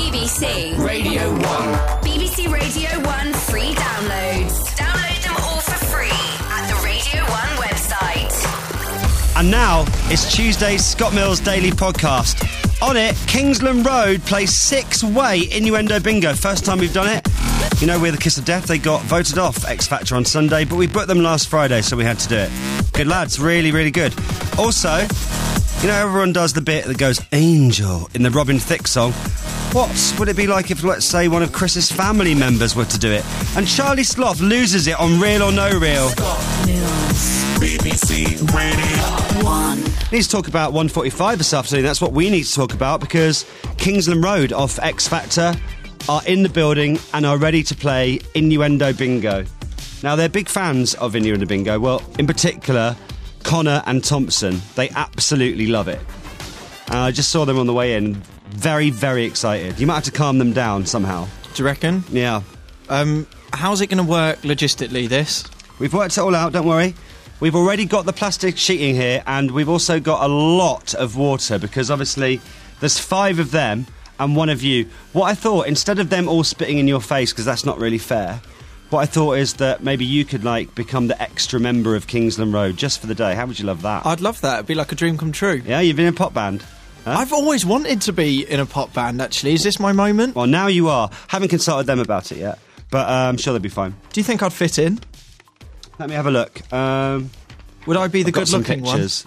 BBC Radio 1. BBC Radio 1 free downloads. Download them all for free at the Radio 1 website. And now it's Tuesday's Scott Mills Daily Podcast. On it, Kingsland Road plays 6-way innuendo bingo. First time we've done it. You know, we're the Kiss of Death. They got voted off X Factor on Sunday, but we booked them last Friday, so we had to do it. Good lads, really, really good. Also, you know, everyone does the bit that goes Angel in the Robin Thicke song. What would it be like if, let's say, one of Chris's family members were to do it? And Charlie Sloth loses it on Real or No Real. Scott Mills, BBC Radio 1. Need to talk about 145 this afternoon. That's what we need to talk about, because Kingsland Road off X Factor are in the building and are ready to play Innuendo Bingo. Now, they're big fans of Innuendo Bingo. Well, in particular, Connor and Thompson. They absolutely love it. I just saw them on the way in. Very, very excited. You might have to calm them down somehow. Do you reckon? Yeah. How's it going to work logistically, this? We've worked it all out, don't worry. We've already got the plastic sheeting here, and we've also got a lot of water, because obviously there's 5 of them and 1 of you. What I thought, instead of them all spitting in your face, because that's not really fair, what I thought is that maybe you could, become the extra member of Kingsland Road just for the day. How would you love that? I'd love that. It'd be like a dream come true. Yeah, you've been in a pop band. Huh? I've always wanted to be in a pop band, actually. Is this my moment? Well, now you are. Haven't consulted them about it yet, but I'm sure they'll be fine. Do you think I'd fit in? Let me have a look. Would I be the I've got some good-looking one? pictures.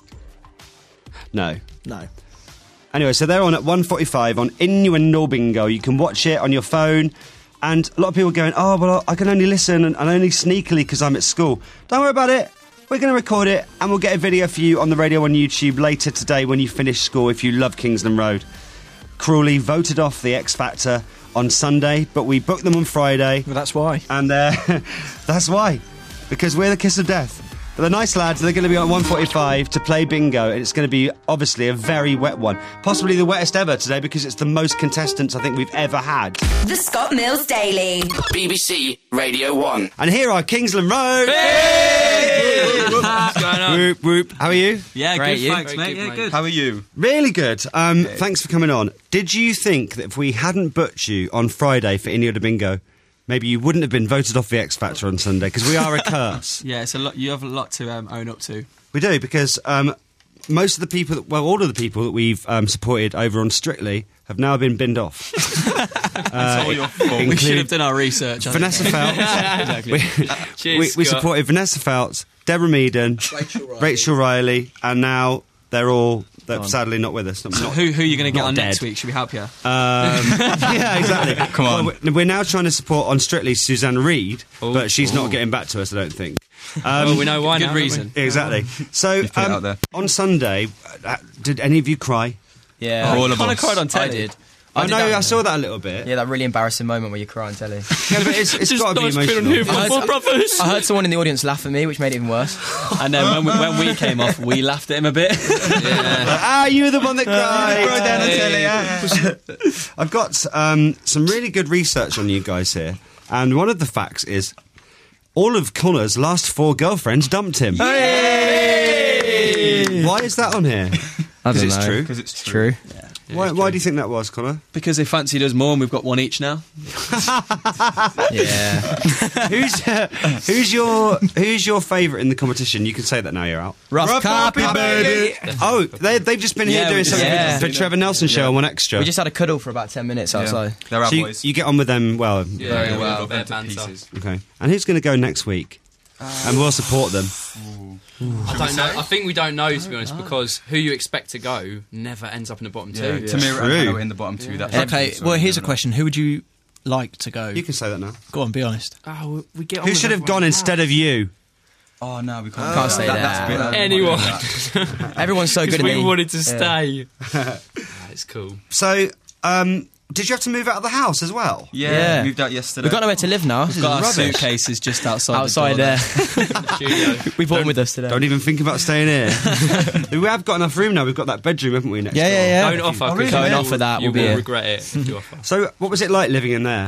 No. No. Anyway, so they're on at 1:45 on Innuendo Bingo. You can watch it on your phone. And a lot of people are going, oh, well, I can only listen and only sneakily because I'm at school. Don't worry about it. We're going to record it and we'll get a video for you on the radio on YouTube later today when you finish school if you love Kingsland Road. Cruelly voted off the X Factor on Sunday, but we booked them on Friday. Well, that's why. And that's why. Because we're the Kiss of Death. But the nice lads, they're going to be on 1:45 to play bingo, and it's going to be, obviously, a very wet one. Possibly the wettest ever today, because it's the most contestants I think we've ever had. The Scott Mills Daily. BBC Radio 1. And here are Kingsland Road! Hey! What's going on? Whoop, whoop. How are you? Yeah, Great, good, you? thanks, mate. Yeah, good. How are you? Really good. Thanks for coming on. Did you think that if we hadn't booked you on Friday for Innuendo Bingo, maybe you wouldn't have been voted off the X Factor on Sunday? Because we are a curse. Yeah, it's a lot. You have a lot to own up to. We do, because most of the people, all of the people that we've supported over on Strictly have now been binned off. It's all your fault. We should have done our research. Vanessa Feltz. Exactly. Cheers, we Scott. supported Vanessa Feltz, Deborah Meaden, Rachel Riley, and now they're all sadly not with us. So who are you going to get Not on dead. next week? Should we help you? Yeah, exactly. Come on. Well, we're now trying to support on Strictly Suzanne Reid, but she's not getting back to us, I don't think. Well, we know why now. Good reason. Exactly. So, put it out there. on Sunday, did any of you cry? Yeah. All of Connor us. cried on I telly. did. I did know, that. I saw that a little bit. Yeah, that really embarrassing moment where you cry on telly. Yeah, but it's got to be emotional. I heard someone in the audience laugh at me, which made it even worse. And then when we came off, we laughed at him a bit. You were the one that cried. I've got some really good research on you guys here, and one of the facts is all of Connor's last 4 girlfriends dumped him. Hey! Why is that on here? I don't it's know. true. Because it's true. Why do you think that was, Connor? Because they fancied us more and we've got one each now. Yeah. Who's your favourite in the competition? You can say that now you're out. Rough Carpet, baby! Oh, they've just been here Yeah, doing we something just- for Trevor Nelson show on One Extra. We just had a cuddle for about 10 minutes outside. They're our so boys. you get on with them well. Very well. They're They're banter. pieces. Okay. And who's going to go next week? And we'll support them. I don't know. I think we don't know, to be honest, because who you expect to go never ends up in the bottom 2. Yeah, Tamira True. and Hannah in the bottom 2. That's Okay, so well, here's a never know. question. Who would you like to go? You can say that now. Go on, be honest. Oh, we get on Who with should have everyone gone now. instead of you? Oh, no, we can't. Can't say that. That's a bit, Anyone. Everyone's so good at me. We wanted to Yeah. stay. It's cool. So, did you have to move out of the house as well? Yeah, Yeah. moved out yesterday. We've got nowhere to live now. We've got our rubbish. suitcases just outside Outside the door there. We brought them with us today. Don't even think about staying here. We have got enough room now. We've got that bedroom, haven't we, next door? Yeah. Don't offer. Oh, really? because Don't you offer that, You we'll be will here. regret it if you offer. So, what was it like living in there?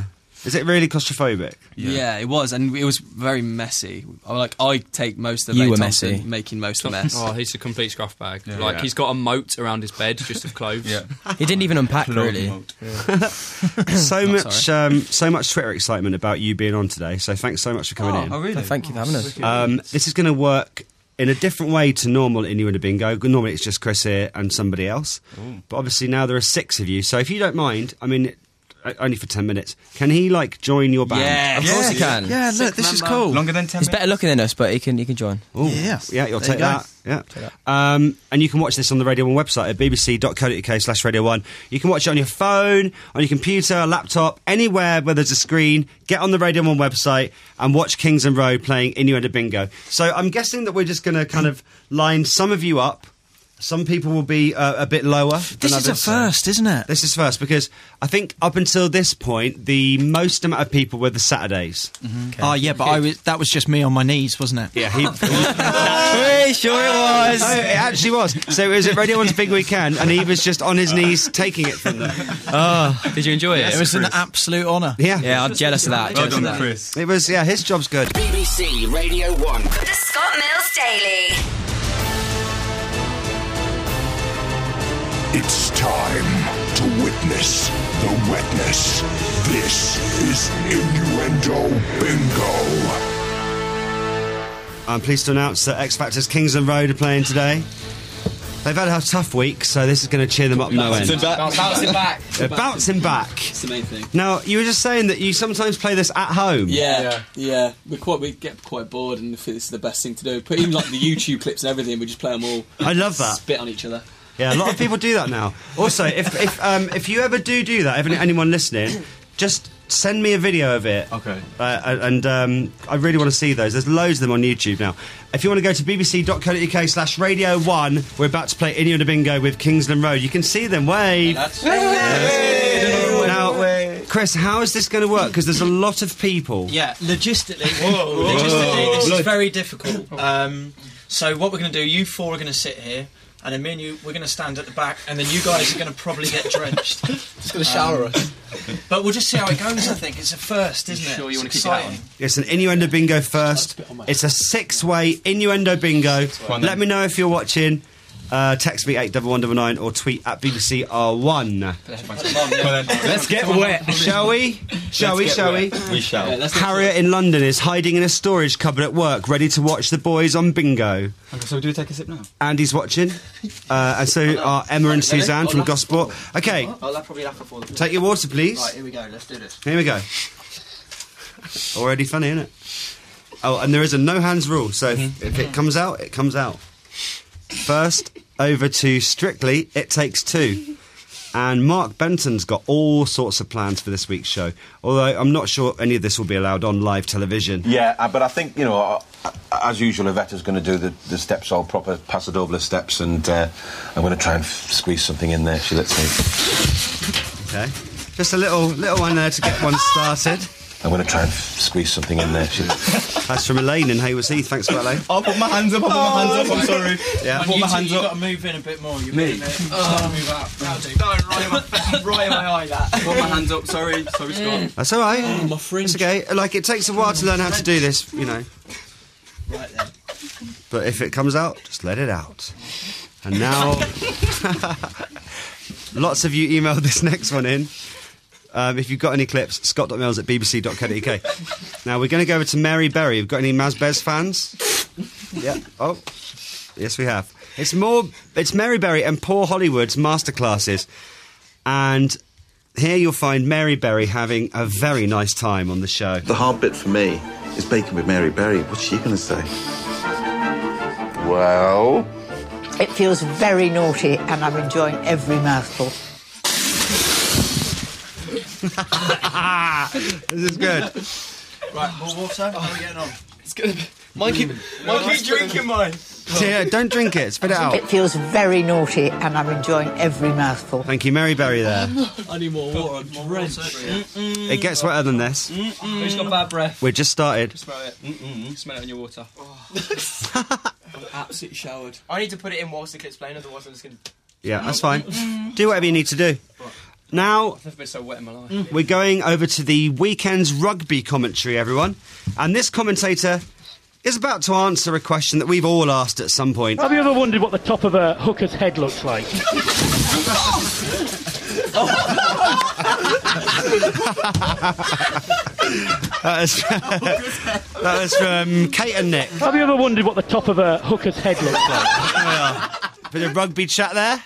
Is it really claustrophobic? Yeah, it was, and it was very messy. I take most of You Lane were Thompson messy. making most of the mess. Oh, he's a complete scruff bag. Yeah. He's got a moat around his bed just of clothes. Yeah. He didn't even unpack, really. So much Twitter excitement about you being on today. So thanks so much for coming in. Oh, really? Thank you for having us. This is going to work in a different way to normal Innuendo Bingo. Normally it's just Chris here and somebody else. But obviously now there are 6 of you. So if you don't mind, I mean, only for 10 minutes, can he join your band? Yeah, Of course he can. Yeah, look, this is cool. Longer than 10 He's minutes? better looking than us, but he can join. Ooh, Yeah. Yeah, you'll There take you go. that. Yeah. And you can watch this on the Radio 1 website at bbc.co.uk/Radio 1. You can watch it on your phone, on your computer, laptop, anywhere where there's a screen. Get on the Radio 1 website and watch Kingsland Road playing Innuendo Bingo. So I'm guessing that we're just going to kind of line some of you up. Some people will be a bit lower than This is a others. first, isn't it? This is first because I think up until this point, the most amount of people were the Saturdays. Oh, yeah, but that was just me on my knees, wasn't it? Yeah, he. Sure it was. Oh, it actually was. So it was at Radio 1's Big Weekend, and he was just on his knees taking it from them. Did you enjoy it? It was an absolute honour. Yeah. Yeah, I'm jealous of that. Well Jealous of done, that. Chris. It was, his job's good. BBC Radio 1. The Scott Mills Daily. It's time to witness the wetness. This is Innuendo Bingo. I'm pleased to announce that X Factor's Kingsland Road are playing today. They've had a tough week, so this is going to cheer them up no end. Bouncing back. They're bouncing back. It's the main thing. Now, you were just saying that you sometimes play this at home. Yeah. We get quite bored and feel this is the best thing to do. Put even the YouTube clips and everything, we just play them all. I love that. Spit on each other. Yeah, a lot of people do that now. Also, if you ever do that, anyone listening, just send me a video of it. Okay. And I really want to see those. There's loads of them on YouTube now. If you want to go to bbc.co.uk/Radio 1, we're about to play Innuendo Bingo with Kingsland Road. You can see them. Wave. Now, Chris, how is this going to work? Because there's a lot of people. Yeah, logistically, this is very difficult. So what we're going to do, you 4 are going to sit here, and then me and you, we're going to stand at the back, and then you guys are going to probably get drenched. Just going to shower us. But we'll just see how it goes, I think. It's a first, isn't it? Sure you want to It's keep that on? exciting. It's an Innuendo Bingo first. It's a 6-way Innuendo Bingo. Let me know if you're watching. Text me 81199 or tweet at BBCR1. Let's get wet. Shall we? Shall we? We shall. Harriet in London is hiding in a storage cupboard at work, ready to watch the boys on Bingo. Okay, so do we take a sip now? Andy's watching, and so are Emma and Suzanne from Gosport. Okay, I'll probably laugh before the take your water, please. Right, here we go. Let's do this. Here we go. Already funny, isn't it? Oh, and there is a no hands rule, so if it comes out, it comes out. First, over to Strictly, It Takes Two. And Mark Benton's got all sorts of plans for this week's show, although I'm not sure any of this will be allowed on live television. Yeah, but I think, as usual, Yvette's going to do the steps, all proper Paso Doble steps, and I'm going to try and squeeze something in there. She lets me. Okay. Just a little one there to get one started. I'm going to try and squeeze something in there. That's from Elaine in Haywards Heath. Thanks for that, Elaine. I'll put my hands up, I'm sorry. Yeah. Put my hands You've up. got to move in a bit more. Move out. That'll do. Right in my eye, that. Put my hands up, sorry Scott. That's all right. My fringe. It's okay. It takes a while to learn how to do this, Right then. But if it comes out, just let it out. And now, lots of you emailed this next one in. If you've got any clips, scott.mills@bbc.co.uk. Now, we're going to go over to Mary Berry. Have got any Mazbez fans? Yeah. Oh, yes, we have. It's Mary Berry and Paul Hollywood's masterclasses. And here you'll find Mary Berry having a very nice time on the show. The hard bit for me is baking with Mary Berry. What's she going to say? Well... It feels very naughty and I'm enjoying every mouthful. This is good. Right, more water. How are we getting on? It's good. Mine keep drinking mine. Yeah, don't drink it. Spit it out. It feels very naughty and I'm enjoying every mouthful. Thank you, Mary Berry there. I need more water. I'm drenched. It gets wetter than this. Who's got bad breath? We just started. Smell it. Smell it on your water. I'm absolutely showered. I need to put it in whilst the clip's playing, otherwise I'm just going to... Yeah, that's fine. Do whatever you need to do. Now, I've never been so wet in my life. we're going over to the weekend's rugby commentary, everyone. And this commentator is about to answer a question that we've all asked at some point. Have you ever wondered what the top of a hooker's head looks like? That was from Kate and Nick. Have you ever wondered what the top of a hooker's head looks like? Bit of rugby chat there.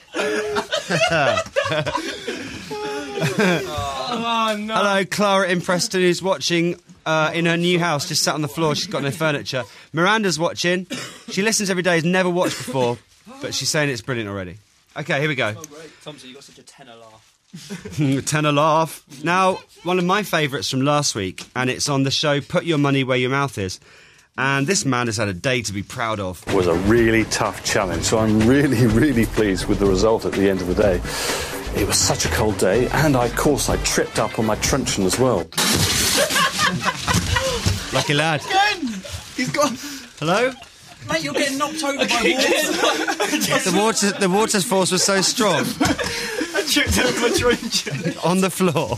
Oh, no. Hello, Clara in Preston, who's watching in her new house, just sat on the floor. She's got no furniture. Miranda's watching. She listens every day, has never watched before, but she's saying it's brilliant already. Okay, here we go. Oh, great. Thompson, you got such a tenor laugh. Tenor laugh. Now, one of my favourites from last week, and it's on the show Put Your Money Where Your Mouth Is. And this man has had a day to be proud of. It was a really tough challenge, so I'm really, really pleased with the result at the end of the day. It was such a cold day, and of course I tripped up on my truncheon as well. Lucky lad. Again! He's gone. Hello? Mate, you're getting knocked over by water. The water force was so strong. I tripped over my truncheon. On the floor.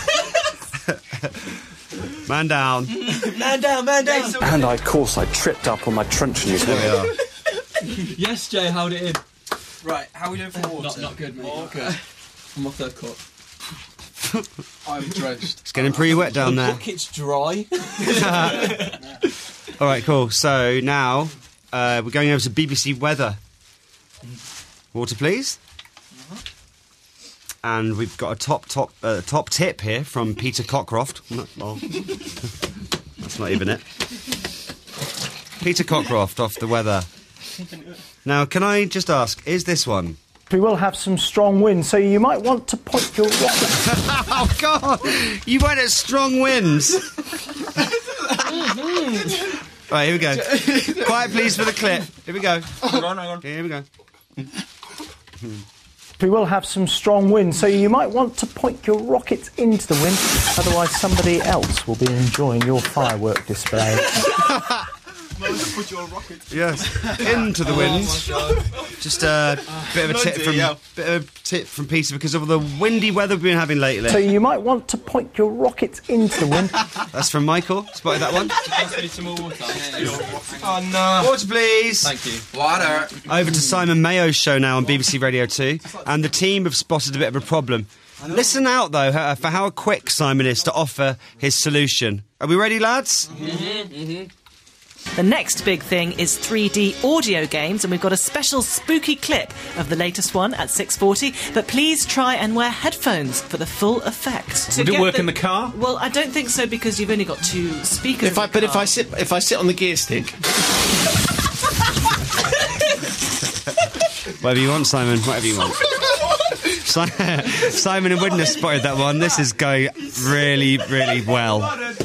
Man down. Man down, man down. And of course I tripped up on my truncheon as well. Yes, Jay, held it in. Right, how are we doing for water? Not good, mate. Not good. I'm my third cup. I'm drenched. It's getting pretty wet down there. The bucket's dry. All right, cool. So now we're going over to BBC Weather. Water, please. And we've got a top tip here from Peter Cockcroft. Oh, that's not even it. Peter Cockcroft off the weather. Now, can I just ask, is this one? We will have some strong winds, so you might want to point your rocket. Oh, God! You went at strong winds. Right, here we go. Quiet, please, for the clip. Here we go. Hang on. Here we go. We will have some strong winds, so you might want to point your rockets into the wind, otherwise somebody else will be enjoying your firework display. Put your rocket. Yes, into the wind. Just a bit of a tip from Peter because of the windy weather we've been having lately. So you might want to point your rockets into the wind. That's from Michael. Spotted that one. Some more water. Oh, no. Water, please. Thank you. Water. Over to Simon Mayo's show now on BBC Radio 2, and the team have spotted a bit of a problem. Listen out, though, for how quick Simon is to offer his solution. Are we ready, lads? The next big thing is 3D audio games, and we've got a special spooky clip of the latest one at 6:40. But please try and wear headphones for the full effect. Would it work in the car? Well, I don't think so because you've only got two speakers. If I sit on the gear stick. Whatever you want, Simon. Whatever you want. Simon and Widnes spotted that one. This is going really, really well.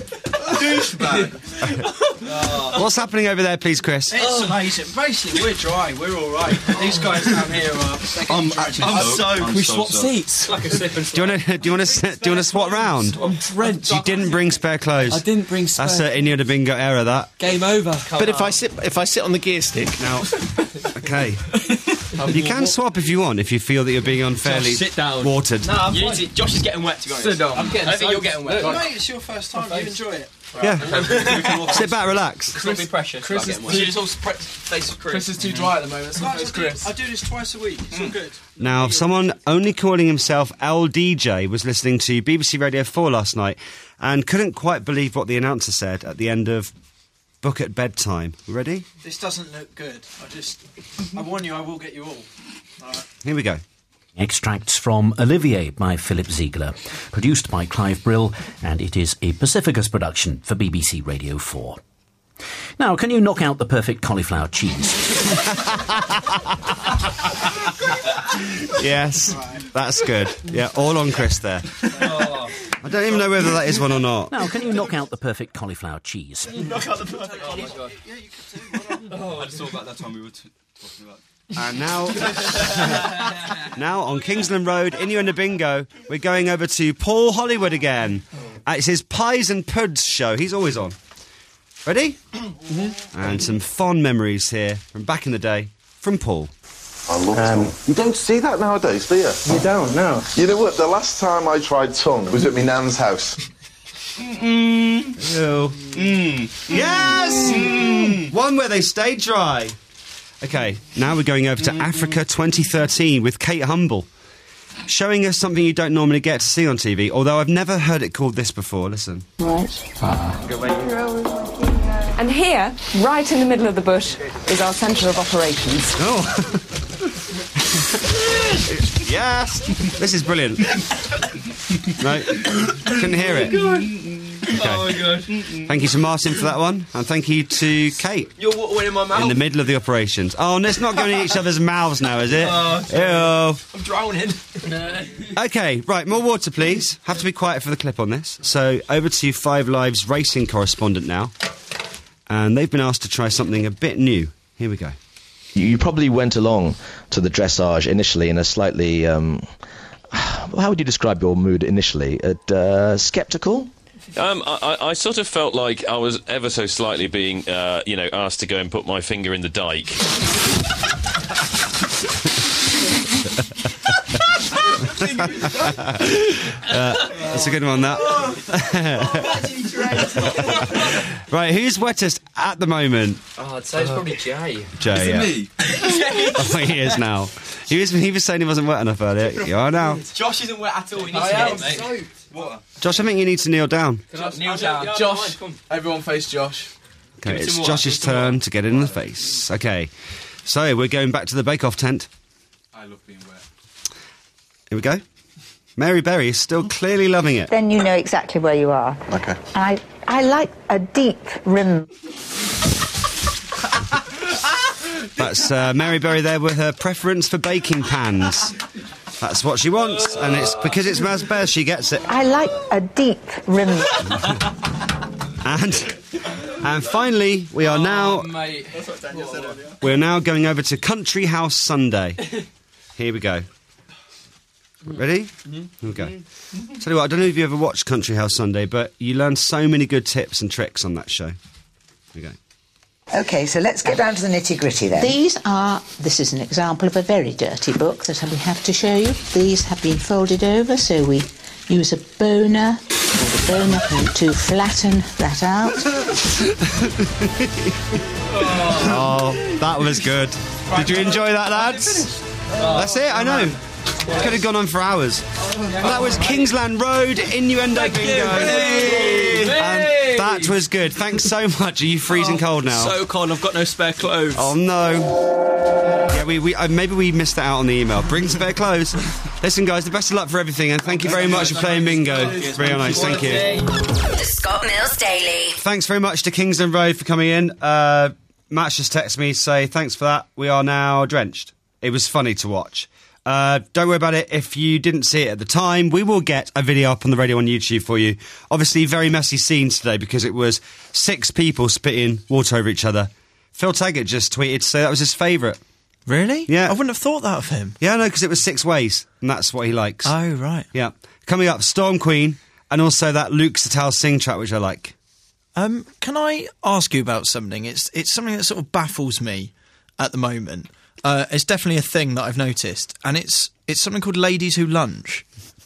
What's happening over there, please, Chris? It's amazing. Basically, we're dry. We're all right. These guys down here are. We swap seats. Like a slip and Do you want to swap round? I'm drenched. You didn't bring spare clothes. I didn't bring spare. That's an Inyo de Bingo error. That. Game over. But if I sit on the gear stick Now, okay. You can swap if you want, if you feel that you're being unfairly Josh, sit down. watered. No, I'm fine. Josh is getting wet, to be honest. Sit down. I think you're getting wet. Mate, it's your first time. You enjoy it. Yeah. Sit back, relax. Let's not be precious. Chris about is- getting wet. It's all face of Chris. Chris is too dry at the moment, so Guys, it's Chris. I do this twice a week. It's all good. Now, someone only calling himself LDJ was listening to BBC Radio 4 last night and couldn't quite believe what the announcer said at the end of Book at Bedtime. You ready? This doesn't look good. I warn you, I will get you all. Alright. Here we go. Extracts from Olivier by Philip Ziegler, produced by Clive Brill, and it is a Pacificus production for BBC Radio 4. Now, can you knock out the perfect cauliflower cheese? Yes, that's good. Yeah, all on Chris there. I don't even know whether that is one or not. Now, can you knock out the perfect cauliflower cheese? Knock out the perfect. Oh, my God. Yeah, you could too. I just thought about that time we were talking about. And now on Kingsland Road, Inyo Bingo, we're going over to Paul Hollywood again. It's his Pies and Puds show. He's always on. Ready? And some fond memories here from back in the day from Paul. I love tongue. You don't see that nowadays, do you? You don't, no. You know what? The last time I tried tongue was at my nan's house. Yes! One where they stay dry. Okay, now we're going over to Africa 2013 with Kate Humble, showing us something you don't normally get to see on TV, although I've never heard it called this before. Listen. Right. And here, right in the middle of the bush, is our centre of operations. Oh. Yes! This is brilliant. No, couldn't hear it. Okay. Oh my god. Thank you to Martin for that one, and thank you to Kate. You're what in my mouth? In the middle of the operations. Oh, and it's not going in each other's mouths now, is it? Oh, Ew. I'm drowning. Okay, right, more water, please. Have to be quiet for the clip on this. So, over to Five Live's racing correspondent now. And they've been asked to try something a bit new. Here we go. You probably went along to the dressage initially in a slightly... how would you describe your mood initially? Sceptical? I sort of felt like I was ever so slightly being, asked to go and put my finger in the dike. That's a good one, that. Right, who's wettest at the moment? Oh, I'd say it's probably Jay. Jay, yeah. Me? Oh, he is now. He was saying he wasn't wet enough earlier. You are now. Josh isn't wet at all. He needs I to am get mate. Water. Josh, I think you need to kneel down. Kneel down. Josh, everyone face Josh. Okay, it's Josh's turn to get in the face. Okay, so we're going back to the Bake Off tent. I love being wet. Here we go. Mary Berry is still clearly loving it. Then you know exactly where you are. Okay. I like a deep rim. That's Mary Berry there with her preference for baking pans. That's what she wants, and it's because it's Maz Bear she gets it. I like a deep rim. And finally, we are now... Mate. That's what Daniel said earlier. We're now going over to Country House Sunday. Here we go. Ready? Here we go. Tell you what, I don't know if you ever watched Country House Sunday, but you learn so many good tips and tricks on that show. Here we go. OK, so let's get down to the nitty-gritty then. This is an example of a very dirty book that we have to show you. These have been folded over, so we use a boner to flatten that out. Oh, that was good. Did you enjoy that, lads? That's it, I know. Could have gone on for hours. Well, that was Kingsland Road Innuendo Bingo. And that was good. Thanks so much. Are you freezing cold now? So cold, I've got no spare clothes. Oh no. Yeah, maybe we missed that out on the email. Bring spare clothes. Listen, guys, the best of luck for everything, and thank you very much for playing bingo. It's very nice, thank you. The Scott Mills Daily. Thanks very much to Kingsland Road for coming in. Matt's just texted me to say thanks for that. We are now drenched. It was funny to watch. Don't worry about it if you didn't see it at the time. We will get a video up on the Radio 1 YouTube for you. Obviously, very messy scenes today because it was 6 people spitting water over each other. Phil Taggart just tweeted to say that was his favourite. Really? Yeah. I wouldn't have thought that of him. Yeah, no, because it was 6 ways, and that's what he likes. Oh, right. Yeah. Coming up, Storm Queen, and also that Luke Satal Sing track, which I like. Can I ask you about something? It's something that sort of baffles me at the moment. It's definitely a thing that I've noticed, and it's something called Ladies Who Lunch.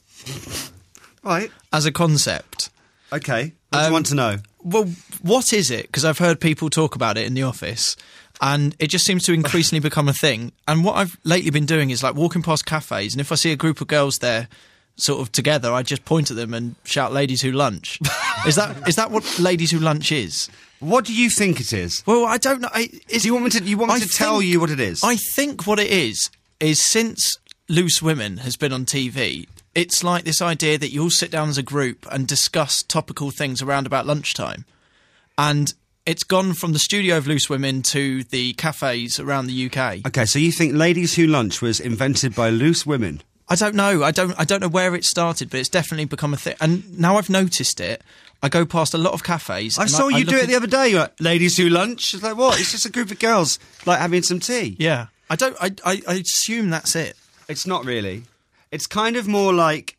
Right. As a concept. Okay. What do you want to know? Well, what is it? Because I've heard people talk about it in the office, and it just seems to increasingly become a thing. And what I've lately been doing is like walking past cafes, and if I see a group of girls there sort of together, I just point at them and shout "Ladies Who Lunch." Is that what Ladies Who Lunch is? What do you think it is? Well, I don't know. Do you want me to tell you what it is? I think what it is since Loose Women has been on TV, it's like this idea that you all sit down as a group and discuss topical things around about lunchtime. And it's gone from the studio of Loose Women to the cafes around the UK. Okay, so you think Ladies Who Lunch was invented by Loose Women? I don't know. I don't know where it started, but it's definitely become a thing. And now I've noticed it. I go past a lot of cafes. I saw you do it the other day. You're like, Ladies Who Lunch. It's like, what? It's just a group of girls like having some tea. Yeah. I assume that's it. It's not really. It's kind of more like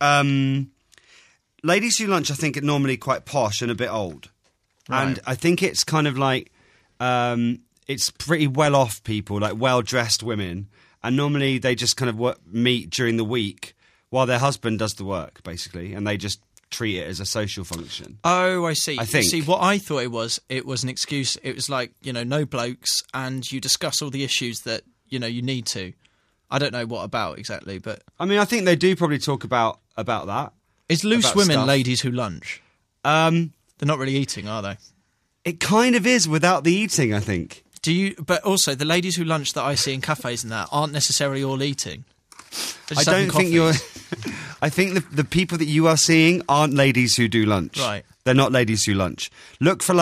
Ladies Who Lunch. I think are normally quite posh and a bit old, Right. and I think it's kind of like it's pretty well off people, like well dressed women, and normally they just kind of meet during the week while their husband does the work, basically, and they just treat it as a social function. Oh, I see. I think. You see, what I thought it was an excuse. It was like, no blokes, and you discuss all the issues that, you need to. I don't know what about exactly, but... I mean, I think they do probably talk about that. Is loose about women stuff. ladies who lunch? They're not really eating, are they? It kind of is without the eating, I think. But also, the ladies who lunch that I see in cafes and that aren't necessarily all eating. I don't think you're... I think the people that you are seeing aren't ladies who do lunch. Right. They're not ladies who lunch. Look for,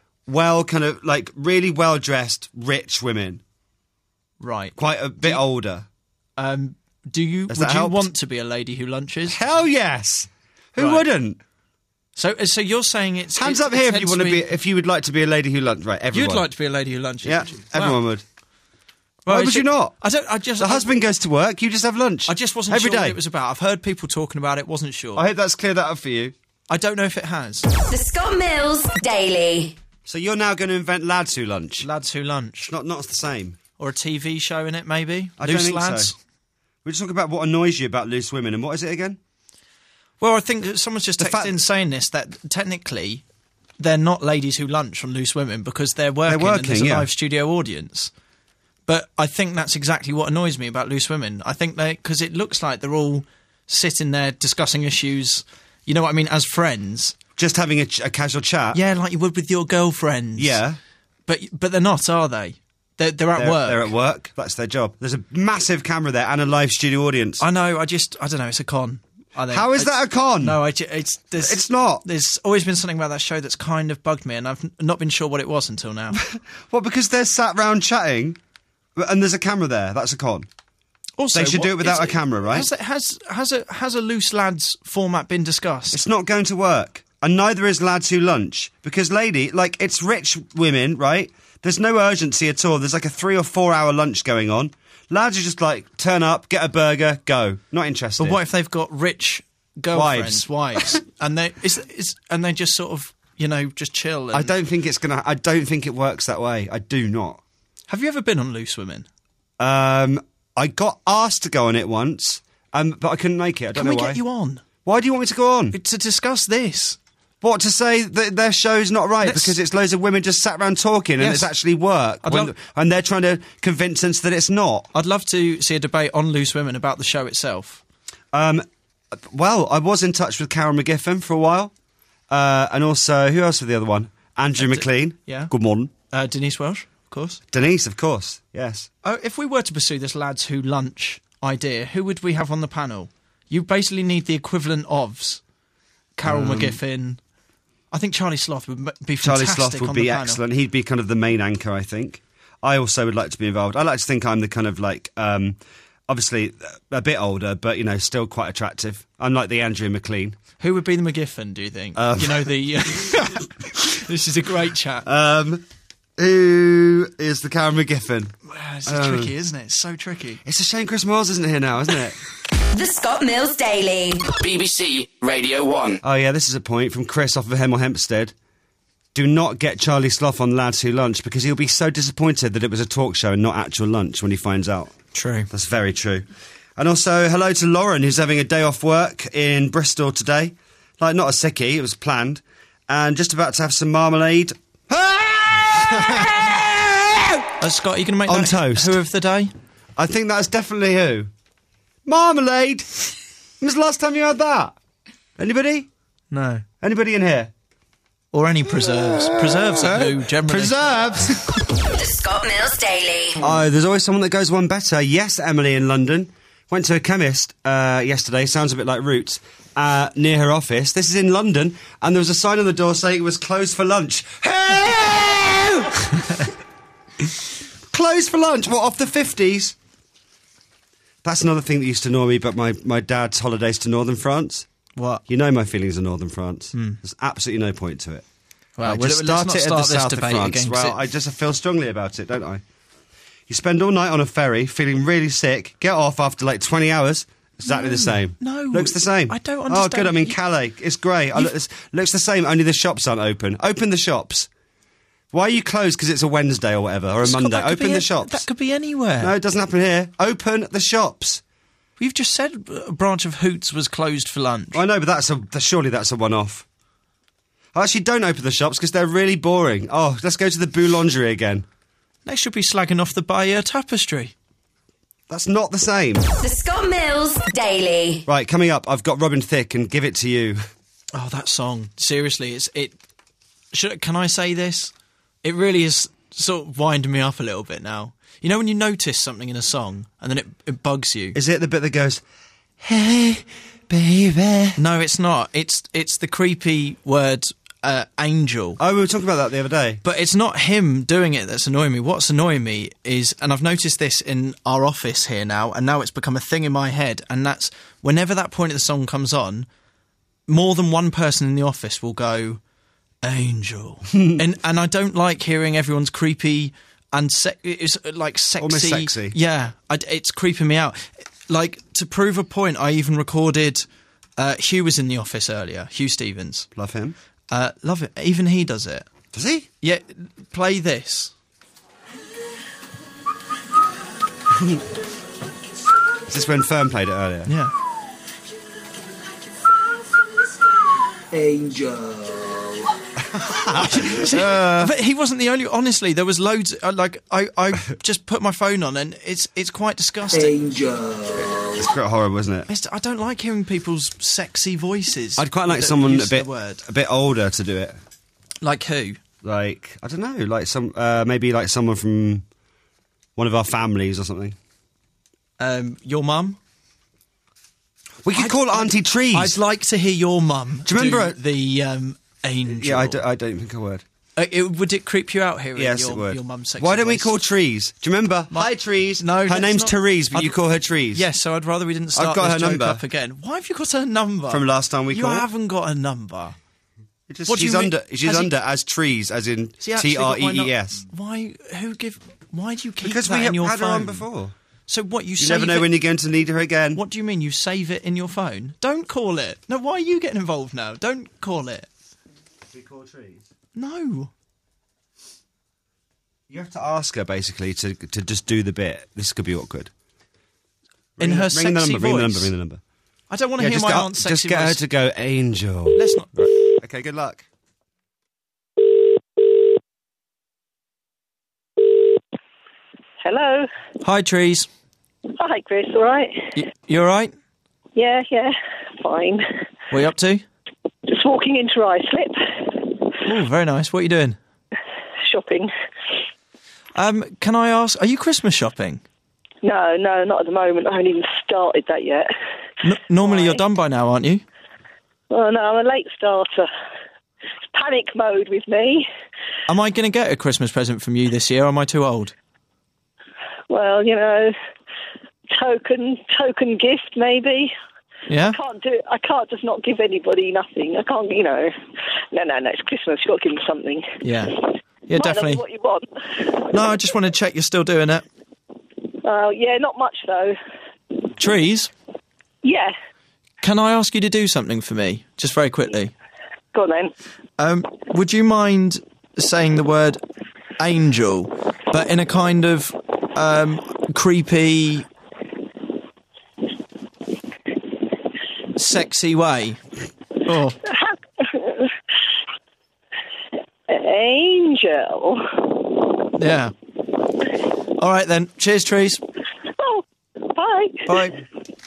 really well-dressed, rich women. Right. Quite a bit older. Would you want to be a lady who lunches? Hell yes! Who wouldn't? So you're saying it's... Hands up here if you want to be... If you would like to be a lady who lunches. Right, everyone. You'd like to be a lady who lunches? Yeah, everyone would. Well, Why would you not? The husband goes to work, you just have lunch. I just wasn't every sure day. what it was about. I've heard people talking about it, wasn't sure. I hope that's cleared that up for you. I don't know if it has. The Scott Mills Daily. So you're now going to invent lads who lunch? Lads who lunch. Not the same. Or a TV show in it, maybe? I Loose don't think lads? so. We're just talking about what annoys you about loose women, and what is it again? Well, I think that someone's just texted in saying this, that technically they're not ladies who lunch on Loose Women because they're working and there's a live studio audience. But I think that's exactly what annoys me about Loose Women. I think because it looks like they're all sitting there discussing issues, you know what I mean, as friends. Just having a casual chat? Yeah, like you would with your girlfriends. Yeah. But they're not, are they? They're at work. They're at work. That's their job. There's a massive camera there and a live studio audience. I know, I don't know, it's a con. How is that a con? No, it's not. There's always been something about that show that's kind of bugged me, and I've not been sure what it was until now. Well, because they're sat round chatting, and there's a camera there. That's a con. Also, they should do it without a camera, right? Has a Loose Lads format been discussed? It's not going to work, and neither is Lads Who Lunch, because it's rich women, right? There's no urgency at all. There's like a 3 or 4 hour lunch going on. Lads are just turn up, get a burger, go. Not interested. But what if they've got rich girlfriends, wives, and they just sort of, just chill? And... I don't think it works that way. I do not. Have you ever been on Loose Women? I got asked to go on it once, but I couldn't make it. I don't know why. Can we get you on? Why do you want me to go on? To discuss this. What, to say that their show's not right because it's loads of women just sat around talking and it's actually work and they're trying to convince us that it's not? I'd love to see a debate on Loose Women about the show itself. Well, I was in touch with Carol McGiffin for a while, and also, who else was the other one? Andrew McLean. Yeah. Good morning. Denise Welsh, of course. Denise, of course, yes. Oh, if we were to pursue this Lads Who Lunch idea, who would we have on the panel? You basically need the equivalent ofs. Carol McGiffin. I think Charlie Sloth would be fantastic. Charlie Sloth would be excellent. He'd be kind of the main anchor, I think. I also would like to be involved. I like to think I'm the kind of obviously a bit older, but still quite attractive. I'm like the Andrew McLean. Who would be the McGiffin? Do you think? This is a great chat. Who is the Karen McGiffin? It's tricky, isn't it? It's so tricky. It's a shame Chris Moyles isn't here now, isn't it? The Scott Mills Daily. BBC Radio 1. Oh yeah, this is a point from Chris off of Hemel Hempstead. Do not get Charlie Sloth on Lads Who Lunch because he'll be so disappointed that it was a talk show and not actual lunch when he finds out. True. That's very true. And also, hello to Lauren, who's having a day off work in Bristol today. Not a sickie, it was planned. And just about to have some marmalade. Scott, are you going to make on that toast. Who of the day? I think that's definitely who. Marmalade! When was the last time you had that? Anybody? No. Anybody in here? Or any preserves. Preserves are who, generally. Preserves! The Scott Mills Daily. Oh, there's always someone that goes one better. Yes, Emily in London. Went to a chemist yesterday, sounds a bit like Roots, near her office. This is in London, and there was a sign on the door saying it was closed for lunch. Closed for lunch? What, off the 50s? That's another thing that used to annoy me about my dad's holidays to northern France. What? You know my feelings of northern France. There's absolutely no point to it. Well, let's not start it at the south of France. Well, I just feel strongly about it, don't I? You spend all night on a ferry, feeling really sick, get off after 20 hours, exactly the same. No. Looks the same. I don't understand. Oh, good, I'm in Calais. It's great. Looks the same, only the shops aren't open. Open the shops. Why are you closed? Because it's a Wednesday or whatever, or a Monday. That could Open be the shops. That could be anywhere. No, it doesn't happen here. Open the shops. You've just said a branch of Hoots was closed for lunch. I know, but surely that's a one-off. Actually, don't open the shops because they're really boring. Oh, let's go to the Boulangerie again. They should be slagging off the Bayeux Tapestry. That's not the same. The Scott Mills Daily. Right, coming up, I've got Robin Thicke and Give It To You. Oh, that song. Seriously, can I say this? It really is sort of winding me up a little bit now. You know when you notice something in a song and then it bugs you? Is it the bit that goes, hey, baby? No, it's not. It's the creepy word angel. Oh, we were talking about that the other day. But it's not him doing it that's annoying me. What's annoying me is, and I've noticed this in our office here now, and now it's become a thing in my head, and that's whenever that point of the song comes on, more than one person in the office will go, angel. and I don't like hearing everyone's creepy and it's like sexy. Almost sexy. Yeah, it's creeping me out. Like, to prove a point, I even recorded... Hugh was in the office earlier. Hugh Stevens. Love him. Love it. Even he does it. Does he? Yeah. Play this. Is this when Fern played it earlier? Yeah. Angel. But he wasn't the only. Honestly, there was loads. I just put my phone on, and it's quite disgusting. Angel. It's quite horrible, isn't it? I don't like hearing people's sexy voices. I'd quite like someone a bit older to do it. Like who? Like, I don't know. Like maybe like someone from one of our families or something. Your mum. We could call Auntie Trees. I'd like to hear your mum. Do you remember the angel? Yeah, I don't think I would. Would it creep you out hearing yes, it would. your mum's sexy Why don't we voice? call Trees? Do you remember? Hi, Trees. No, her name's not. Therese, but you call her Trees. Yes, so I'd rather we didn't start I've got this her joke number. up again. Why have you got her number? From last time we called? You haven't got a number. She's under as Trees, as in TREES. Why? Why do you keep because that we in your had phone? her on before. So what, you never know when you're going to need her again. What do you mean, you save it in your phone? Don't call it. No, why are you getting involved now? Don't call it. We call Trees? No. You have to ask her, basically, to just do the bit. This could be awkward. In her sexy voice. Ring the number. I don't want to hear my aunt's sexy voice. Just get her to go, Angel. Let's not... Right. Okay, good luck. Hello. Hi, Trees. Hi, Chris. All right? You all right? Yeah, fine. What are you up to? Just walking into Islip. Oh, very nice. What are you doing? Shopping. Can I ask, are you Christmas shopping? No, not at the moment. I haven't even started that yet. Normally you're done by now, aren't you? Oh, no, I'm a late starter. It's panic mode with me. Am I going to get a Christmas present from you this year, or am I too old? Well, token gift, maybe. Yeah? I can't just not give anybody nothing. I can't, No, it's Christmas. You've got to give them something. Yeah. Yeah, Might definitely. Not be what you want. No, I just want to check you're still doing it. Yeah, not much, though. Trees? Yeah. Can I ask you to do something for me? Just very quickly. Go on, then. Would you mind saying the word angel, but in a kind of creepy, sexy way? Oh. Angel. Yeah. All right, then. Cheers, Trees. Oh, bye. Bye.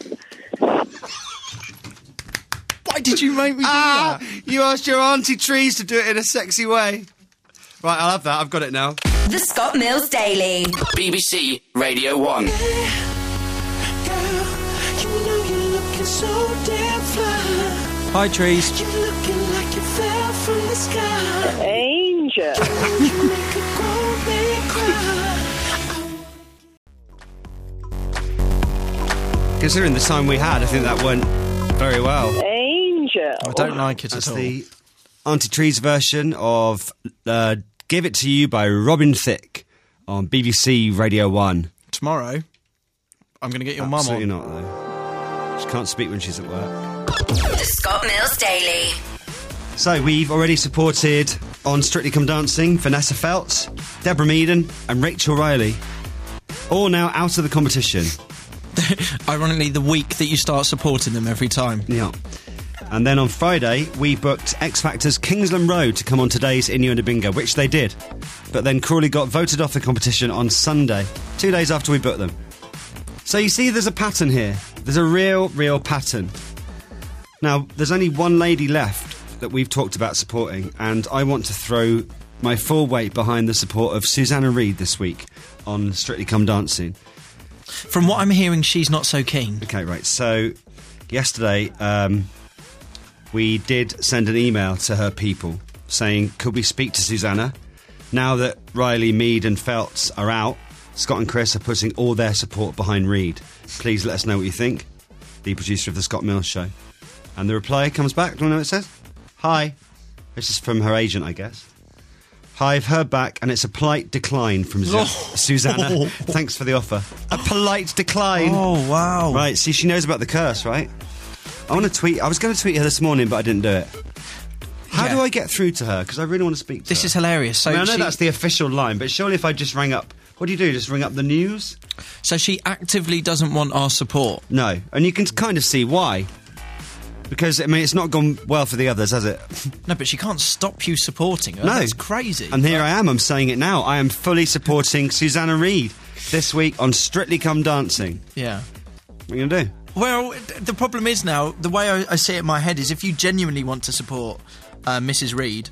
Why did you make me do that? You asked your Auntie Trees to do it in a sexy way. Right, I'll have that. I've got it now. The Scott Mills Daily. BBC Radio 1. Hi, Trees. Angel. Considering the time we had, I think that went very well. Angel. I don't like it That's at all. the Auntie Trees version of Give It To You by Robin Thicke on BBC Radio 1. Tomorrow, I'm going to get your mum on. Absolutely not, though. She can't speak when she's at work. The Scott Mills Daily. So, we've already supported on Strictly Come Dancing, Vanessa Feltz, Deborah Meaden and Rachel Riley, all now out of the competition. Ironically, the week that you start supporting them every time. Yeah. And then on Friday, we booked X Factor's Kingsland Road to come on today's Innuendo Bingo, which they did. But then Crawley got voted off the competition on Sunday, 2 days after we booked them. So you see there's a pattern here. There's a real pattern. Now, there's only one lady left that we've talked about supporting, and I want to throw my full weight behind the support of Susanna Reid this week on Strictly Come Dancing. From what I'm hearing, she's not so keen. Okay, right. So, yesterday, we did send an email to her people saying, could we speak to Susanna? Now that Riley, Mead and Feltz are out, Scott and Chris are putting all their support behind Reid. Please let us know what you think. The producer of the Scott Mills Show. And the reply comes back. Do you know what it says? Hi. This is from her agent, I guess. Hi, I've heard back, and it's a polite decline from Susanna. Thanks for the offer. A polite decline. Oh, wow. Right, see, she knows about the curse, right? I want to tweet. I was going to tweet her this morning, but I didn't do it. How do I get through to her? Because I really want to speak to her. This is hilarious. So I know that's the official line, but surely if I just rang up... What do you do? Just ring up the news? So she actively doesn't want our support? No. And you can kind of see why. Because, I mean, it's not gone well for the others, has it? No, but she can't stop you supporting her. No. That's crazy. And here I am. I'm saying it now. I am fully supporting Susanna Reid this week on Strictly Come Dancing. Yeah. What are you going to do? Well, the problem is now, the way I see it in my head is if you genuinely want to support Mrs. Reid,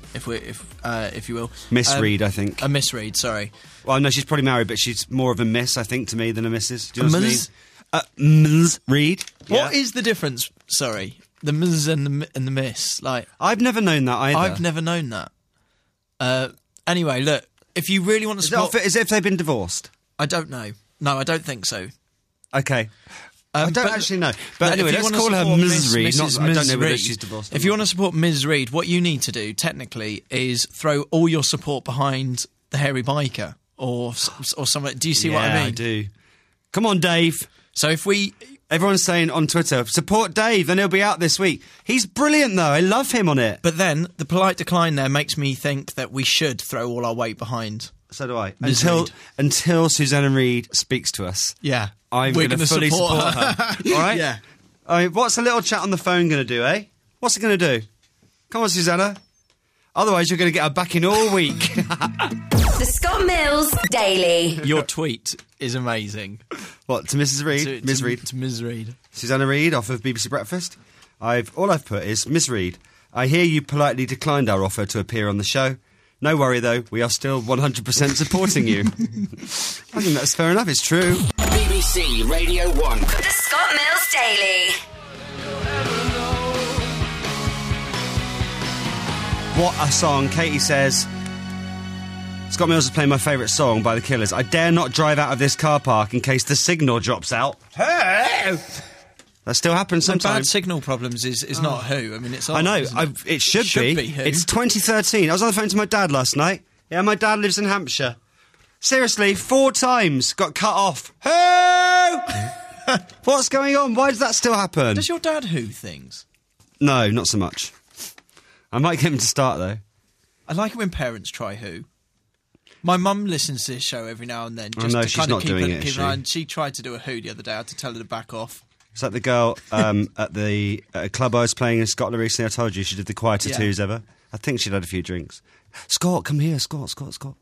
if you will. Miss Reid, I think. Miss Reid, sorry. Well, no, she's probably married, but she's more of a miss, I think, to me than a Mrs. Do you know what I mean? Ms. Reid. Yeah. What is the difference, sorry? The Ms. and the Miss? Like, I've never known that either. I've never known that. Anyway, look, if you really want to support... Is it if they've been divorced? I don't know. No, I don't think so. Okay. I don't actually know. But anyway, let's call her Ms. Reid. I don't know whether she's divorced. If you want to support Ms. Reid, what you need to do, technically, is throw all your support behind the hairy biker or something. Do you see what I mean? Yeah, I do. Come on, Dave. So if we... Everyone's saying on Twitter, support Dave, and he'll be out this week. He's brilliant, though. I love him on it. But then, the polite decline there makes me think that we should throw all our weight behind. So do I. Until Susanna Reid speaks to us. Yeah. I'm going to fully support her. All right? Yeah. I mean, what's a little chat on the phone going to do, eh? What's it going to do? Come on, Susanna. Otherwise, you're going to get her back in all week. The Scott Mills Daily. Your tweet is amazing. What, to Mrs. Reid? Ms. Reid? To Ms. Reid. Susanna Reid off of BBC Breakfast. All I've put is, Ms. Reid, I hear you politely declined our offer to appear on the show. No worry, though, we are still 100% supporting you. I think that's fair enough, it's true. BBC Radio 1. The Scott Mills Daily. What a song. Katie says, Scott Mills is playing my favourite song by The Killers. I dare not drive out of this car park in case the signal drops out. Hey! That still happens sometimes. Bad signal problems is not Who. I mean, it's... I know. It should be. Who. It's 2013. I was on the phone to my dad last night. Yeah, my dad lives in Hampshire. Seriously, 4 times got cut off. Who? What's going on? Why does that still happen? Does your dad Who things? No, not so much. I might get him to start, though. I like it when parents try Who. My mum listens to this show every now and then. Just to she's not doing it, is she? She tried to do a Who the other day. I had to tell her to back off. It's like the girl at a club I was playing in Scotland recently. I told you she did the quietest twos ever. I think she'd had a few drinks. Scott, come here, Scott.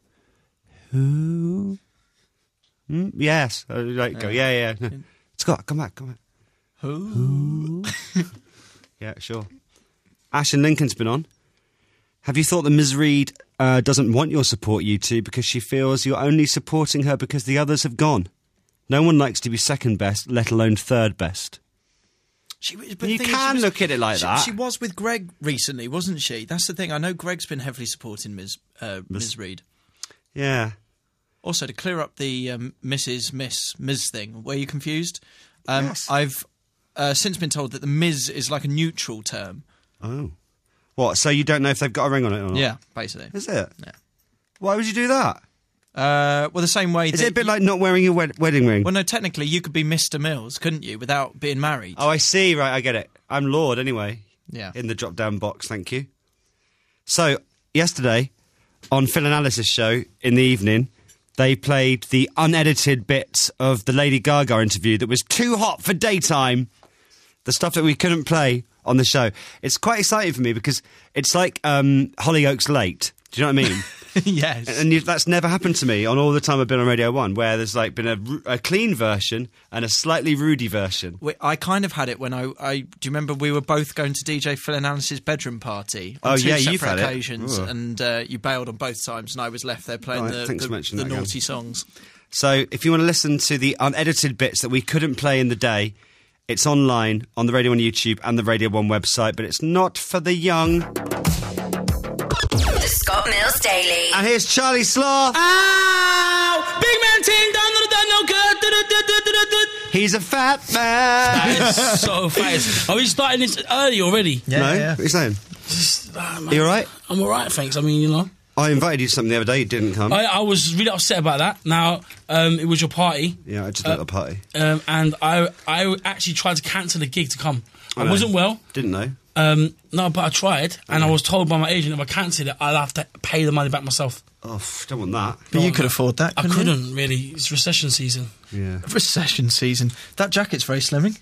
Who? Yes. Right, go. Yeah. Scott, come back. Who? Yeah, sure. Ash in Lincoln's been on. Have you thought that Ms. Reid doesn't want your support, you two, because she feels you're only supporting her because the others have gone? No one likes to be second best, let alone third best. You can look at it like that. She was with Greg recently, wasn't she? That's the thing. I know Greg's been heavily supporting Ms. Reid. Yeah. Also, to clear up the Ms. thing, were you confused? Yes. I've since been told that the Ms is like a neutral term. Oh. What, so you don't know if they've got a ring on it or not? Yeah, basically. Is it? Yeah. Why would you do that? Well, the same way... Is it a bit like not wearing your wedding ring? Well, no, technically you could be Mr. Mills, couldn't you, without being married? Oh, I see, right, I get it. I'm Lord, anyway. Yeah. In the drop-down box, thank you. So, yesterday, on Phil Analysis show in the evening, they played the unedited bits of the Lady Gaga interview that was too hot for daytime. The stuff that we couldn't play on the show. It's quite exciting for me because it's like Hollyoaks Late. Do you know what I mean? Yes. And that's never happened to me on all the time I've been on Radio 1, where there's like been a clean version and a slightly Rudy version. I kind of had it when I do you remember we were both going to DJ Phil Analysis' bedroom party on two you've separate had occasions, it. and you bailed on both times, and I was left there playing the naughty songs. So if you want to listen to the unedited bits that we couldn't play in the day, it's online on the Radio 1 YouTube and the Radio 1 website, but it's not for the young. The Scott Mills Daily. And here's Charlie Sloth. Ow! Big man ting down no good. He's a fat man. That is so fast. Are we starting this early already? Yeah. What are you saying? Are you alright? I'm alright, thanks. I mean, you know. I invited you to something the other day, you didn't come. I was really upset about that. Now, it was your party. Yeah, I just at the party. And I actually tried to cancel the gig to come. I wasn't well. Didn't know. No, but I tried, and I was told by my agent if I cancelled it, I'd have to pay the money back myself. Oh, don't want that. But you could afford that, I couldn't, really. It's recession season. Yeah. Recession season. That jacket's very slimming.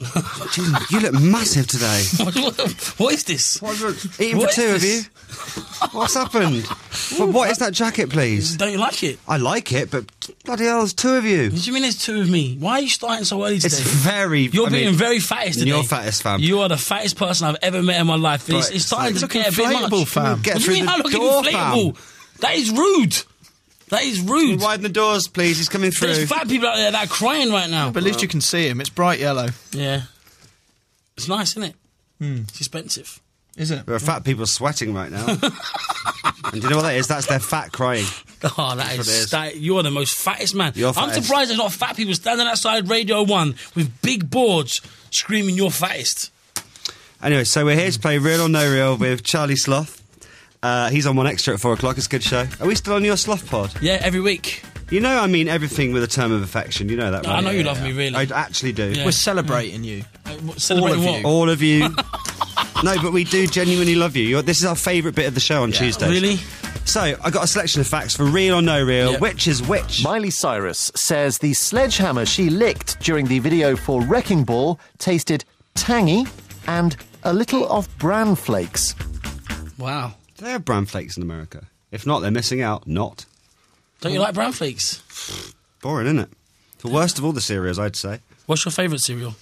You look massive today. What is this? Eating for two of you? What's happened? What is that jacket, please? Don't you like it? I like it, but bloody hell, there's two of you. What do you mean there's two of me? Why are you starting so early today? It's very... You're being very fattest today. You're fattest, fam. You are the fattest person I've ever met in my life. Right. It's starting to get a bit much. Fam. Get What do through you mean the I look door, inflatable? fam. That is rude. That is rude. Widen the doors, please. He's coming through. There's fat people out there that are crying right now. But at least you can see him. It's bright yellow. Yeah. It's nice, isn't it? It's expensive. Is it? There are fat people sweating right now. And do you know what that is? That's their fat crying. Oh, you're the most fattest man. You're I'm fattest. surprised there's not fat people standing outside Radio 1 with big boards screaming you're fattest. Anyway, so we're here to play Real or No Real with Charlie Sloth. He's on 1Extra at 4 o'clock. It's a good show. Are we still on your Sloth pod? Yeah, every week. You know I mean everything with a term of affection. You know that, right? I know you love me, really. I actually do. We're celebrating you. Celebrating what? All of you. No, but we do genuinely love you. This is our favourite bit of the show on Tuesdays. Really? So, I got a selection of facts for Real or No Real. Yep. Which is which? Miley Cyrus says the sledgehammer she licked during the video for Wrecking Ball tasted tangy and a little of bran flakes. Wow. Do they have bran flakes in America? If not, they're missing out. Not. Don't you like bran flakes? Boring, isn't it? The worst of all the cereals, I'd say. What's your favourite cereal?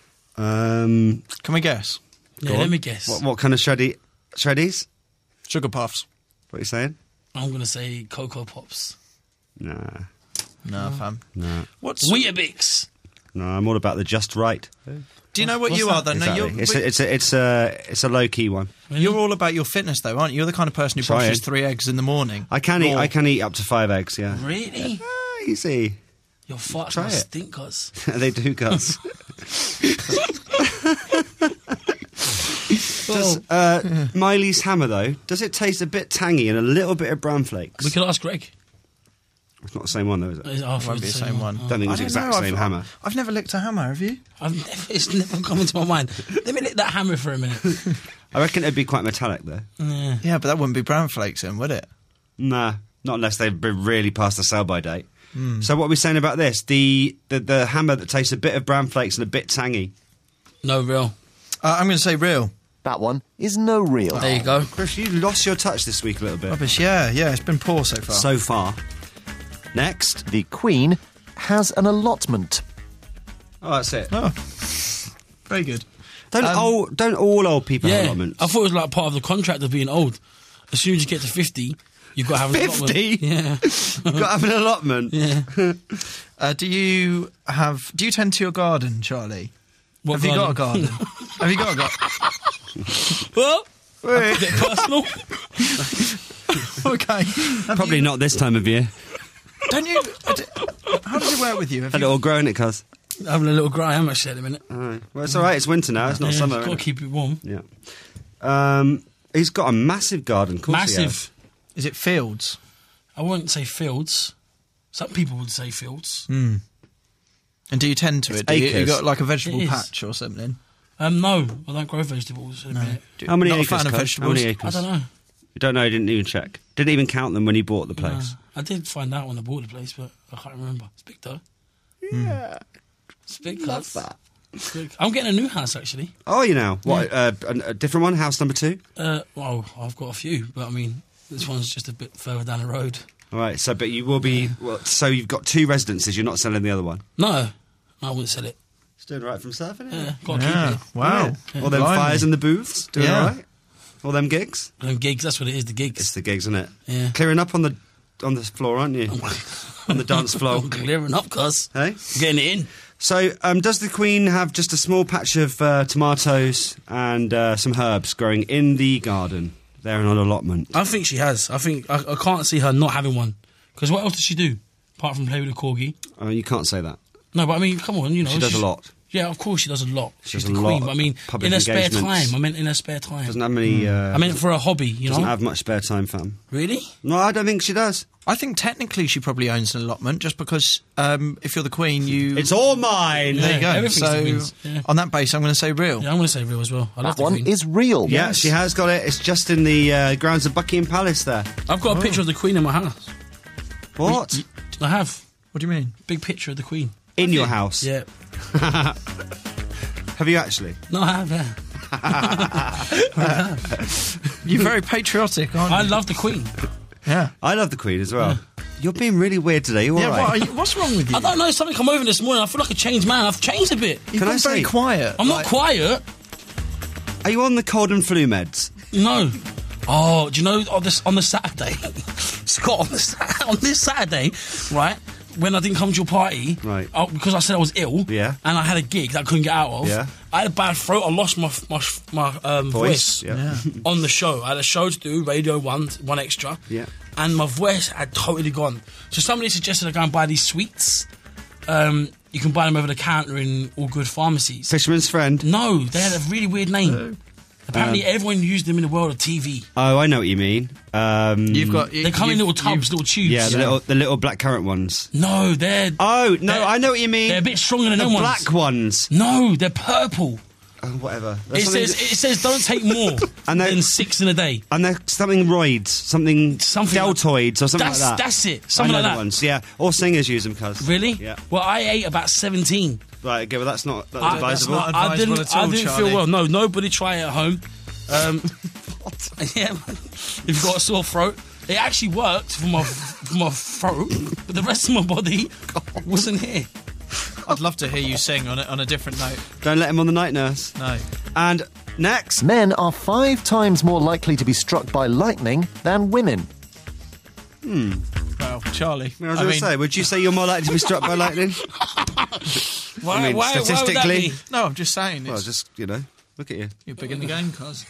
Can we guess? Yeah, let me guess. What kind of shreddies? Sugar Puffs. What are you saying? I'm going to say Cocoa Pops. Nah. No, fam. No. What's Weetabix? No, I'm all about the just right. Do you know what you are, though? Exactly. No, it's a low-key one. You're all about your fitness, though, aren't you? You're the kind of person who brushes 3 eggs in the morning. I can eat up to 5 eggs, yeah. Really? Easy. Your farts Try must it. stink, cuz. They do, cuz. Does Miley's hammer, though, does it taste a bit tangy and a little bit of bran flakes? We could ask Greg. It's not the same one, though, is it? It won't be the same one. Don't think it's the exact same hammer. I've never licked a hammer, have you? It's never come into my mind. Let me lick that hammer for a minute. I reckon it'd be quite metallic, though. Yeah, but that wouldn't be bran flakes then, would it? Nah, not unless they've been really past the sell-by date. So what are we saying about this? The hammer that tastes a bit of bran flakes and a bit tangy. No real. I'm going to say real. That one is no real. There you go. Chris, you lost your touch this week a little bit. Rubbish, yeah, it's been poor so far. So far. Next. The Queen has an allotment. Oh, that's it. Oh, very good. Don't all old people have allotments? I thought it was like part of the contract of being old. As soon as you get to 50, you've got to have an 50? allotment. Yeah. You've got to have an allotment? Yeah. Do you tend to your garden, Charlie? What have you got a garden? Have you got a garden? Well, Wait. a bit personal. Okay. Probably not this time of year. Don't you... How does it work with you? Had it all growing, it, cuz. Having a little grey, I'm actually at a minute. All right. Well, it's all right. It's winter now. It's not summer. Got to keep it warm. Yeah. He's got a massive garden. Of course he Massive. Is it fields? I wouldn't say fields. Some people would say fields. And do you tend to It's it? You acres. got like a vegetable It is. patch or something? No, I don't grow vegetables. How many Not a acres? fan of Cuz? vegetables. How many acres? I don't know. You don't know, you didn't even check. Didn't even count them when you bought the place. I did find out when I bought the place, but I can't remember. It's big though. Yeah. It's big. Love that. It's big. I'm getting a new house actually. Oh, you now? What, a different one? House number 2? Well, I've got a few, but I mean, this one's just a bit further down the road. All right, so, but you will be... Well, so you've got 2 residences, you're not selling the other one? No, I wouldn't sell it. It's doing right from surfing, Yeah, got to keep it. Wow. Yeah. All them fires in the booths, doing all right? All them gigs? Them gigs, that's what it is, the gigs. It's the gigs, isn't it? Yeah. Clearing up on the floor, aren't you? On the dance floor. Clearing up, cuz. Hey? Getting it in. So, does the Queen have just a small patch of tomatoes and some herbs growing in the garden? They're an allotment. I think she has. I think I can't see her not having one. Because what else does she do apart from play with a corgi? You can't say that. No, but I mean, come on, you know. She does a lot. Yeah, of course she does a lot. She's does the a queen. lot But I mean, public in her spare engagements. time. I meant in her spare time. Doesn't have many... I meant for a hobby, you know. Doesn't have much spare time, fam. Really? No, I don't think she does. I think technically she probably owns an allotment, just because if you're the Queen, you... It's all mine! There you go. Everything's the So, Queen's, yeah. on that base, I'm going to say real. Yeah, I'm going to say real as well. I love That the one Queen. is real. Yeah, she has got it. It's just in the grounds of Buckingham Palace there. I've got a picture of the Queen in my house. What? I have. What do you mean? Big picture of the Queen. In your house? Yeah. Have you actually? No, I have, yeah. You're very patriotic, aren't you? I love the Queen. Yeah. I love the Queen as well. You're being really weird today. You all Yeah, right? what's wrong with you? I don't know, something come over this morning. I feel like a changed man. I've changed a bit. You've Can I gone very say- quiet. I'm not quiet. Are you on the cold and flu meds? No. Oh, do you know on the Saturday, Scott, on this Saturday, right, when I didn't come to your party, Right. because I said I was ill, Yeah. and I had a gig that I couldn't get out of, Yeah. I had a bad throat, I lost my voice Yeah. on the show. I had a show to do, Radio 1, one extra, Yeah. and my voice had totally gone. So somebody suggested I go and buy these sweets. You can buy them over the counter in all good pharmacies. Fisherman's Friend? No, they had a really weird name. Apparently, everyone used them in the world of TV. Oh, I know what you mean. You've got... They come in little tubs, little tubes. Yeah, the little blackcurrant ones. No, they're... Oh, no, I know what you mean. They're a bit stronger than the them ones. black ones. No, they're purple. Whatever. It says don't take more than 6 in a day. And they're something roids, something deltoids or something like that. That's it. Something I know like the that. ones, yeah. All singers use them, cuz. Really? Yeah. Well, I ate about 17. Right, okay, well, that's not I advisable. I didn't feel well. No, nobody try it at home. Yeah, man. If you've got a sore throat. It actually worked for my throat, but the rest of my body wasn't here. I'd love to hear you sing on a different note. Don't let him on the night nurse. No. And next. Men are 5 times more likely to be struck by lightning than women. Well, Charlie. I was going to say, would you say you're more likely to be struck by lightning? Why would that statistically. be? No, I'm just saying. Well, just, look at you. You're big in the game, cuz.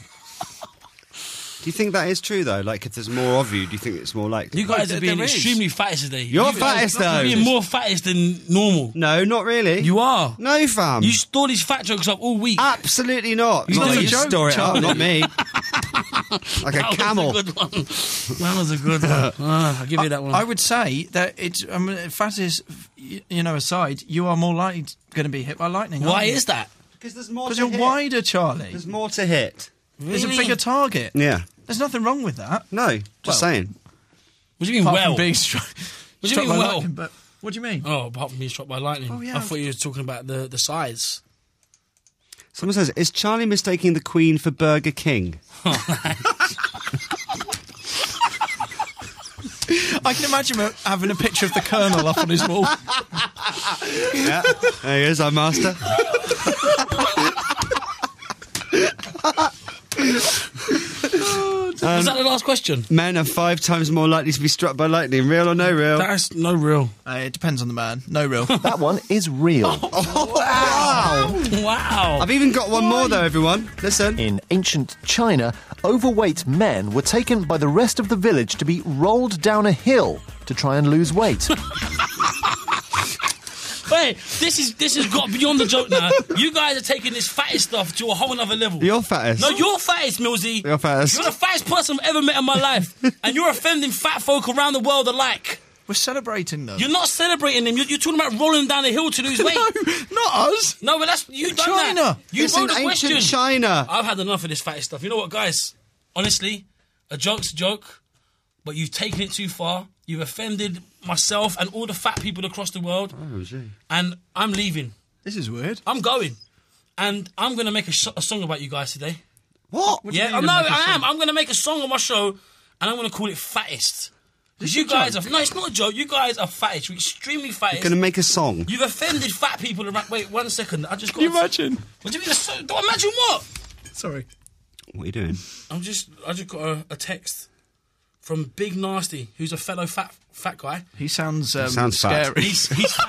Do you think that is true, though? Like, if there's more of you, do you think it's more likely? You guys are being extremely fattest today. You're fattest, though. You're being more fattest than normal. No, not really. You are. No, fam. You store these fat jokes up all week. Absolutely not. You Not know you a joke, store it Charlie. up, not me. Like a camel. That was a good one. I'll give you that one. I would say that it's fat is, aside, you are more likely going to be hit by lightning. Why aren't you? is that? Because there's more. Because you're wider, Charlie. There's more to hit. There's a bigger target. Yeah. There's nothing wrong with that. No, just saying. What do you mean, Apart well? from being struck What do you mean, by well? lightning, but what do you mean? Oh, apart from being struck by lightning. Oh, yeah. I thought you were talking about the size. Someone says, is Charlie mistaking the Queen for Burger King? I can imagine him having a picture of the Colonel up on his wall. Yeah, there he is, our master. Was that the last question? Men are 5 times more likely to be struck by lightning. Real or no real? That's no real. It depends on the man. No real. That one is real. Wow! Wow. I've even got one more, though, everyone. Listen. In ancient China, overweight men were taken by the rest of the village to be rolled down a hill to try and lose weight. Wait, this has got beyond the joke now. You guys are taking this fattest stuff to a whole other level. You're fattest. No, you're fattest, Millsy. You're fattest. You're the fattest person I've ever met in my life. And you're offending fat folk around the world alike. We're celebrating them. You're not celebrating them. You're talking about rolling down a hill to lose weight. No, not us. No, but that's... You done China. that. You It's wrote in the ancient question. China. I've had enough of this fatty stuff. You know what, guys? Honestly, A joke's a joke, but you've taken it too far. You've offended myself and all the fat people across the world. Oh, gee. And I'm leaving. This is weird. I'm going. And I'm going to make a song about you guys today. What? Yeah, no, I am. I'm going to make a song on my show, and I'm going to call it Fattest. Because you guys are... No, it's not a joke. You guys are fattest. You're extremely fattest. You're going to make a song? You've offended fat people around... Wait, 1 second. I just got... Can you imagine? What do you mean? Don't imagine what? Sorry. What are you doing? I just got a text from Big Nasty, who's a fellow fat guy. He sounds sounds scary. fat. He's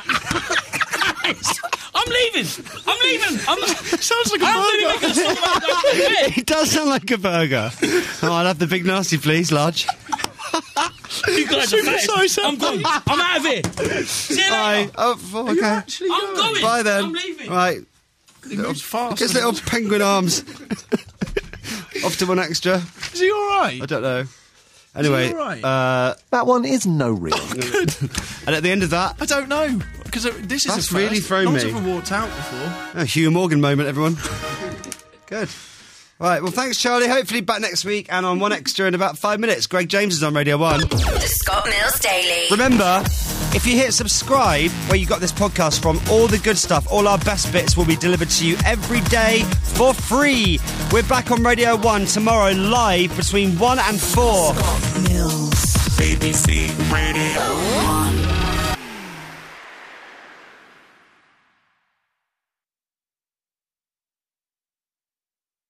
I'm leaving. Sounds like a I'm burger. really making a song about that. It does sound like a burger. Oh, I'll have the Big Nasty, please, large. You guys are fattest. I'm going. I'm out of here. See you later. Okay. I'm going. Bye then. I'm leaving. Right. He moves fast. His little penguin arms. Off to one extra. Is he all right? I don't know. Anyway, Is he all right? That one is no real. And at the end of that, I don't know because this is That's a first. really thrown No one's me. ever walked out before. a Hugh Morgan moment, everyone. Good. Right, well, thanks, Charlie. Hopefully back next week and on One Extra in about 5 minutes. Greg James is on Radio 1. The Scott Mills Daily. Remember, if you hit subscribe, where you got this podcast from, all the good stuff, all our best bits will be delivered to you every day for free. We're back on Radio 1 tomorrow live between 1 and 4. Scott Mills.